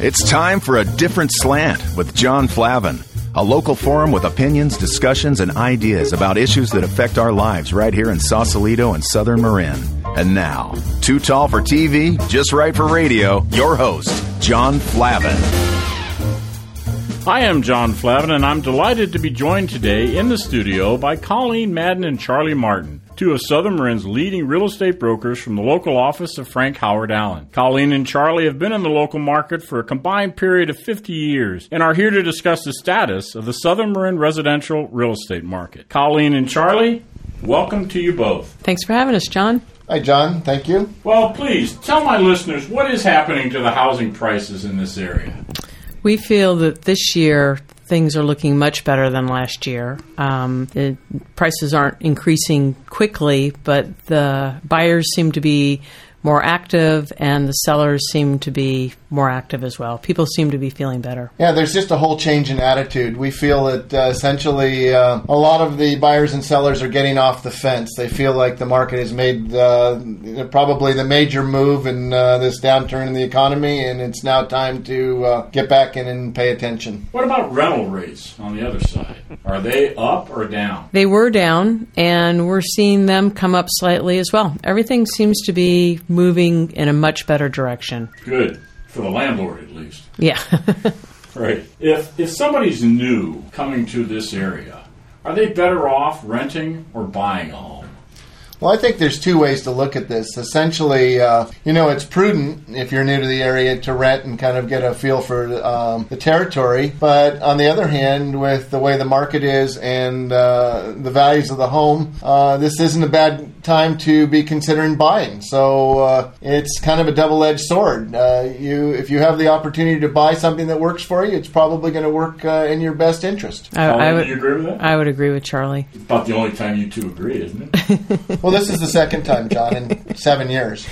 It's time for A Different Slant with John Flavin, a local forum with opinions, discussions, and ideas about issues that affect our lives right here in Sausalito and Southern Marin. And now, too tall for TV, just right for radio, your host, John Flavin. Hi, I'm John Flavin, and I'm delighted to be joined today in the studio by Colleen Madden and Charlie Martin, two of Southern Marin's leading real estate brokers from the local office of Frank Howard Allen. Colleen and Charlie have been in the local market for a combined period of 50 years and are here to discuss the status of the Southern Marin residential real estate market. Colleen and Charlie, welcome to you both. Thanks for having us, John. Hi, John. Thank you. Well, please, tell my listeners what is happening to the housing prices in this area. We feel that this year things are looking much better than last year. The prices aren't increasing quickly, but the buyers seem to be more active and the sellers seem to be more active as well. People seem to be feeling better. Yeah, there's just a whole change in attitude. We feel that essentially a lot of the buyers and sellers are getting off the fence. They feel like the market has made probably the major move in this downturn in the economy, and it's now time to get back in and pay attention. What about rental rates on the other side? Are they up or down? They were down, and we're seeing them come up slightly as well. Everything seems to be moving in a much better direction. Good. For the landlord, at least. Yeah. Right. If somebody's new coming to this area, are they better off renting or buying a home? Well, I think there's two ways to look at this. Essentially, it's prudent if you're new to the area to rent and kind of get a feel for the territory. But on the other hand, with the way the market is and the values of the home, this isn't a bad time to be considering buying. So it's kind of a double-edged sword. If you have the opportunity to buy something that works for you, it's probably going to work in your best interest. Do you agree with that? I would agree with Charlie. It's about the only time you two agree, isn't it? Well, this is the second time, John, in 7 years.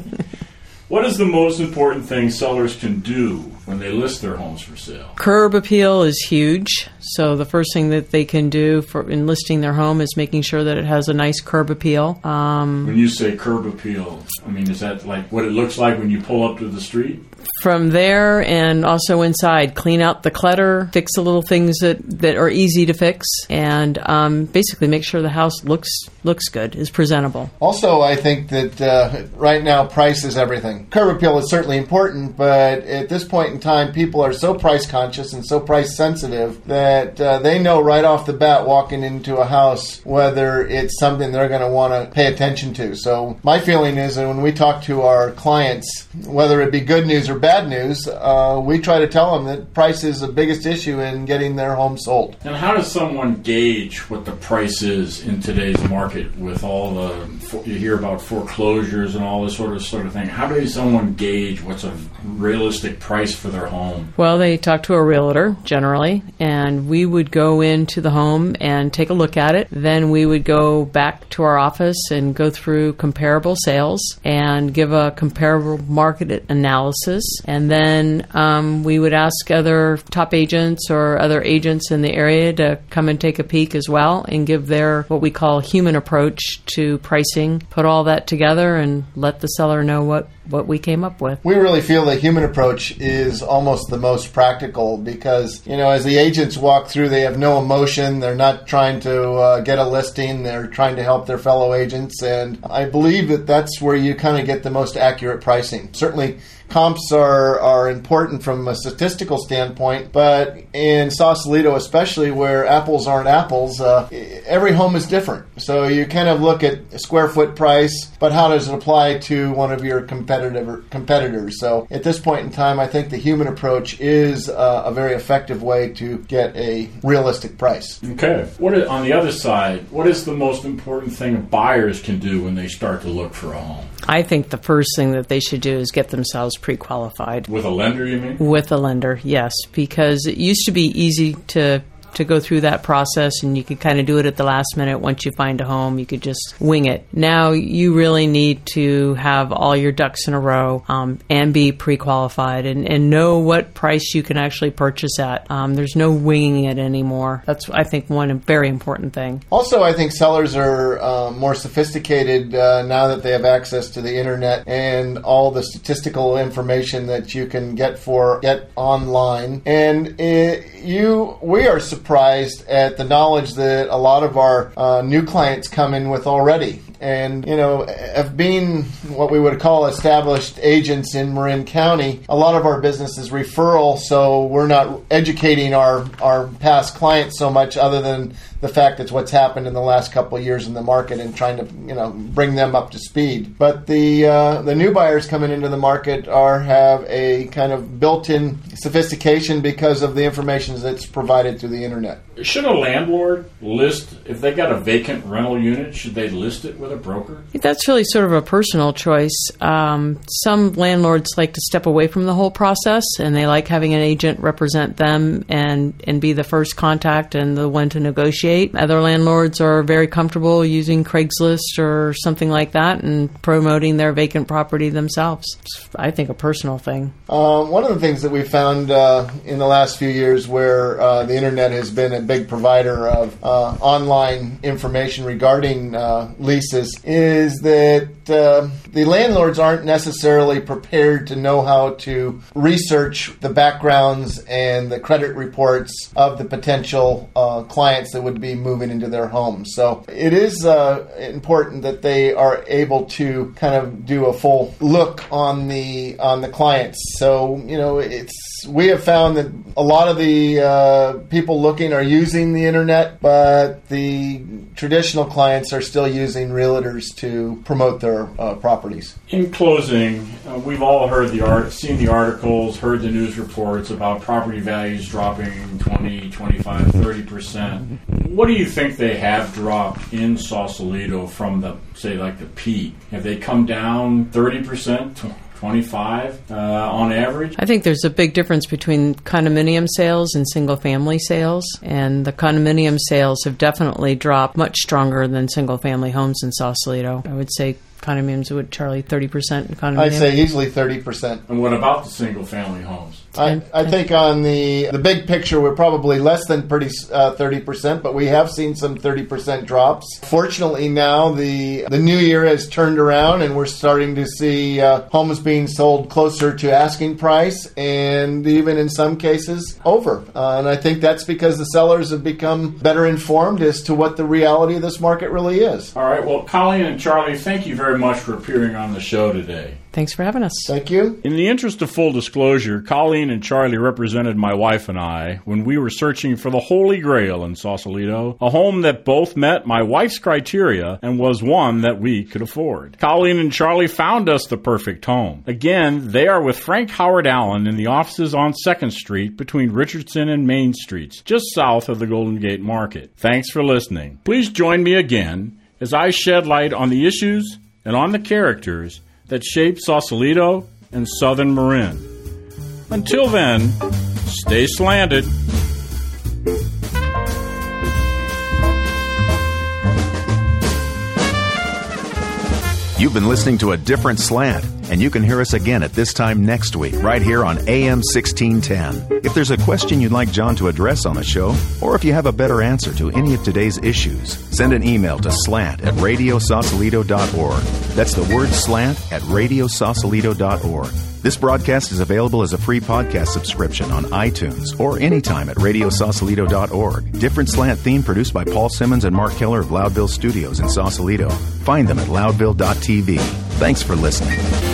What is the most important thing sellers can do when they list their homes for sale? Curb appeal is huge. So the first thing that they can do in listing their home is making sure that it has a nice curb appeal. When you say curb appeal, I mean, is that like what it looks like when you pull up to the street? From there and also inside, clean out the clutter, fix the little things that are easy to fix, and basically make sure the house looks good, is presentable. Also, I think that right now price is everything. Curb appeal is certainly important, but at this point in time, people are so price conscious and so price sensitive that they know right off the bat walking into a house whether it's something they're going to want to pay attention to. So my feeling is that when we talk to our clients, whether it be good news or bad news, we try to tell them that price is the biggest issue in getting their home sold. And how does someone gauge what the price is in today's market with all you hear about foreclosures and all this sort of thing? How does someone gauge what's a realistic price for their home? Well, they talk to a realtor generally, and we would go into the home and take a look at it. Then we would go back to our office and go through comparable sales and give a comparable market analysis. And then we would ask other top agents or other agents in the area to come and take a peek as well and give their what we call human approach to pricing, put all that together and let the seller know what we came up with. We really feel the human approach is almost the most practical because, as the agents walk through, they have no emotion. They're not trying to get a listing. They're trying to help their fellow agents. And I believe that that's where you kind of get the most accurate pricing. Certainly, comps are important from a statistical standpoint, but in Sausalito especially, where apples aren't apples, every home is different. So you kind of look at square foot price, but how does it apply to one of your competitors? So at this point in time, I think the human approach is a very effective way to get a realistic price. Okay. On the other side, what is the most important thing buyers can do when they start to look for a home? I think the first thing that they should do is get themselves pre-qualified. With a lender, you mean? With a lender, yes, because it used to be easy to to go through that process, and you could kind of do it at the last minute. Once you find a home, you could just wing it. Now you really need to have all your ducks in a row and be pre-qualified and know what price you can actually purchase at. There's no winging it anymore. That's, I think, one very important thing. Also, I think sellers are more sophisticated now that they have access to the internet and all the statistical information that you can get online. And we are surprised at the knowledge that a lot of our new clients come in with already. And, have been what we would call established agents in Marin County. A lot of our business is referral, so we're not educating our past clients so much, other than the fact that's what's happened in the last couple of years in the market and trying to, bring them up to speed. But the new buyers coming into the market have a kind of built-in sophistication because of the information that's provided through the internet. Should a landlord list, if they got a vacant rental unit, should they list it with a broker? That's really sort of a personal choice. Some landlords like to step away from the whole process, and they like having an agent represent them and be the first contact and the one to negotiate. Other landlords are very comfortable using Craigslist or something like that and promoting their vacant property themselves. It's, I think, a personal thing. One of the things that we found in the last few years where the internet has been a big provider of online information regarding leases is that the landlords aren't necessarily prepared to know how to research the backgrounds and the credit reports of the potential clients that would be moving into their homes. So it is important that they are able to kind of do a full look on the clients. So we have found that a lot of the people looking are using the internet, but the traditional clients are still using realtors to promote their properties. In closing, we've all seen the articles, heard the news reports about property values dropping 20, 25, 30%. What do you think they have dropped in Sausalito from the peak? Have they come down 30%? 25 on average? I think there's a big difference between condominium sales and single-family sales, and the condominium sales have definitely dropped much stronger than single-family homes in Sausalito. I would say condominiums would, Charlie, 30% in condominium? I'd say easily 30%. And what about the single-family homes? I think on the big picture, we're probably less than 30%, but we have seen some 30% drops. Fortunately, now the new year has turned around, and we're starting to see homes being sold closer to asking price, and even in some cases over. And I think that's because the sellers have become better informed as to what the reality of this market really is. All right. Well, Colleen and Charlie, thank you very much for appearing on the show today. Thanks for having us. Thank you. In the interest of full disclosure, Colleen and Charlie represented my wife and I when we were searching for the Holy Grail in Sausalito, a home that both met my wife's criteria and was one that we could afford. Colleen and Charlie found us the perfect home. Again, they are with Frank Howard Allen in the offices on 2nd Street between Richardson and Main Streets, just south of the Golden Gate Market. Thanks for listening. Please join me again as I shed light on the issues and on the characters that shape Sausalito and Southern Marin. Until then, stay slanted. You've been listening to A Different Slant, and you can hear us again at this time next week, right here on AM 1610. If there's a question you'd like John to address on the show, or if you have a better answer to any of today's issues, send an email to slant@radiosausalito.org. That's the word slant at radiosausalito.org. This broadcast is available as a free podcast subscription on iTunes or anytime at radiosausalito.org. Different Slant theme produced by Paul Simmons and Mark Keller of Loudville Studios in Sausalito. Find them at loudville.tv. Thanks for listening.